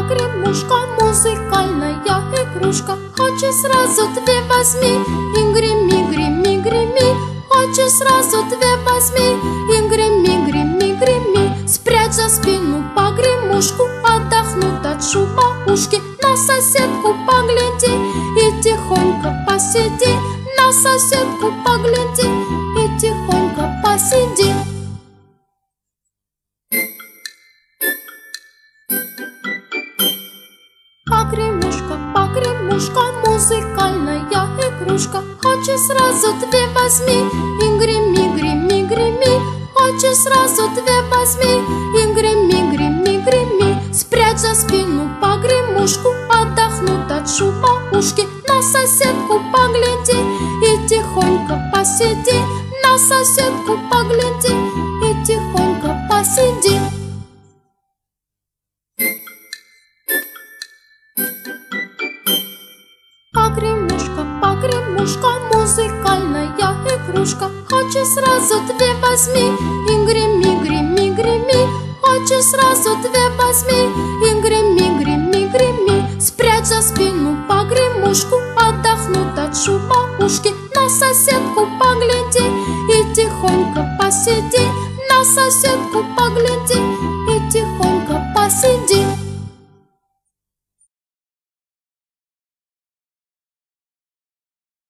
Погремушка, музыкальная игрушка, хочешь сразу две возьми и греми, греми, греми. Хочешь сразу две возьми и греми, греми, греми. Спрячь за спину погремушку, отдохнут от шума ушки. На соседку погляди и тихонько посиди. На соседку погляди и тихонько посиди. Погремушка, погремушка, музыкальная игрушка, хочешь сразу две возьми и греми, греми, греми. Хочешь сразу две возьми и греми, греми, греми. Спрячь за спину погремушку, отдохнут от шума ушки. На соседку погляди и тихонько посиди. На соседку погляди и тихонько посиди. Погремушка, погремушка, музыкальная игрушка, хочешь сразу две возьми и греми, греми, греми. Хочешь сразу две возьми и греми, греми, греми. Спрячь за спину погремушку, отдохнут от шума ушки. На соседку погляди и тихонько посиди. На соседку погляди